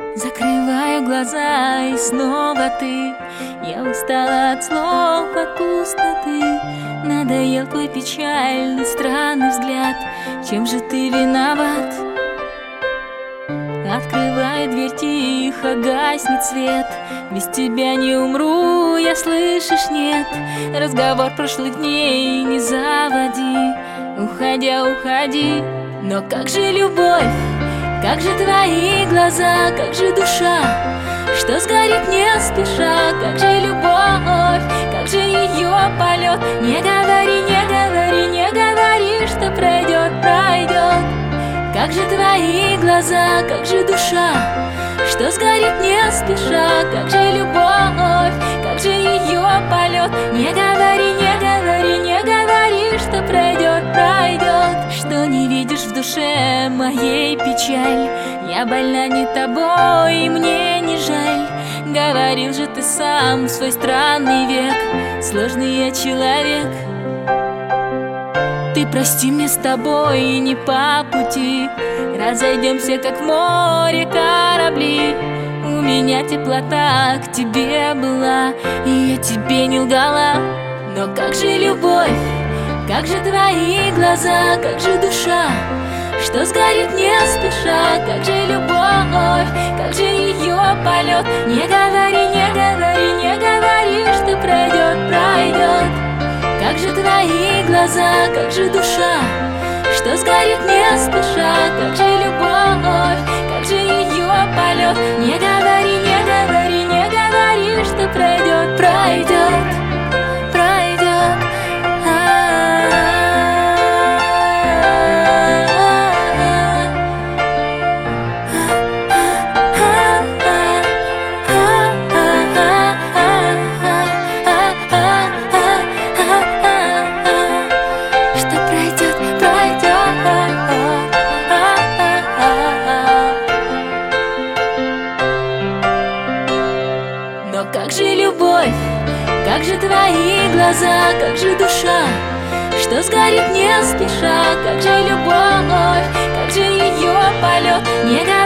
Закрываю глаза, и снова ты. Я устала от слов, от пустоты. Надоел твой печальный, странный взгляд. Чем же ты виноват? Открываю дверь тихо, гаснет свет. Без тебя не умру, я, слышишь, нет. Разговор прошлых дней не заводи. Уходя, уходи. Но как же любовь? Как же твои глаза, как же душа, что сгорит не спеша? Как же любовь, как же ее полет? Не говори, не говори, не говори, что пройдет, пройдет. Как же твои глаза, как же душа, что сгорит не спеша? Как же любовь, как же ее полет? Не говори, не говори, не говори, что пройдет, пройдет. Что не видишь в душе моей печаль? Я больна не тобой, и мне не жаль. Говорил же ты сам в свой странный век, сложный я человек. Ты прости, мне с тобой не по пути. Разойдемся, как в море корабли. У меня теплота к тебе была, и я тебе не лгала. Но как же любовь? Как же твои глаза, как же душа, что сгорит не спеша? Как же любовь, как же ее полет? Не говори, не говори, не говори, что пройдет, пройдет. Как же твои глаза, как же душа, что сгорит не спеша? Как же любовь, как же ее полет? Не говори, не говори, не говори, что пройдет, пройдет, пройдет. Как же любовь, как же твои глаза, как же душа, что сгорит не спеша? Как же любовь, как же ее полет? Не